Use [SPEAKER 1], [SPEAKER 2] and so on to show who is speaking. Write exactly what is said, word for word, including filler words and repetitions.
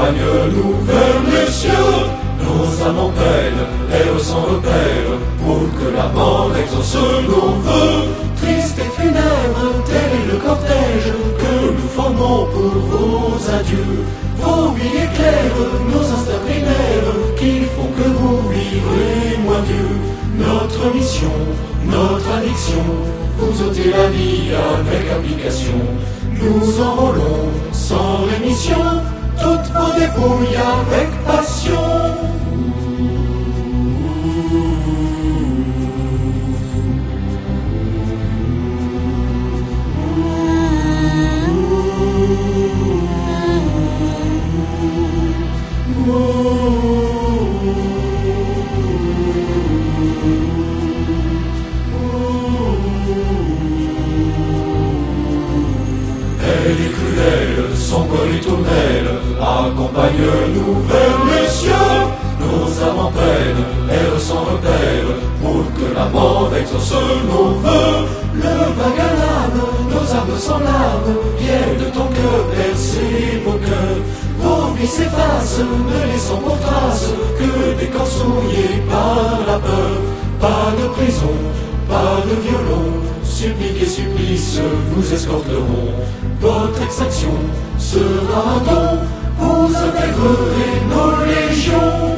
[SPEAKER 1] accompagne-nous vers les cieux. Nos âmes en peine errent sans repère, pour que la mort exauce nos vœux.
[SPEAKER 2] Triste et funèbre, tel est le cortège que nous formons pour vos adieux. Vos vies éclairent nos instincts primaires qui font que vous vivrez moins vieux. Notre mission, notre addiction, vous ôtez la vie avec application. Nous enrôlons sans rémission toutes vos dépouilles avec passion.
[SPEAKER 1] Elle est cruelle, son col est tournelle, accompagne-nous vers les cieux. Nos âmes en peine errent sans repère, pour que la mort exauce nos vœux.
[SPEAKER 2] Le vague à l'âme, nos âmes sans larmes, viennent de ton cœur percer vos cœurs. Vos vies s'effacent, ne laissant pour trace que des corps souillés par la peur. Pas de prison, pas de violon, supplique et supplice vous escorteront. Votre extraction sera un don, vous intégrerez nos légions.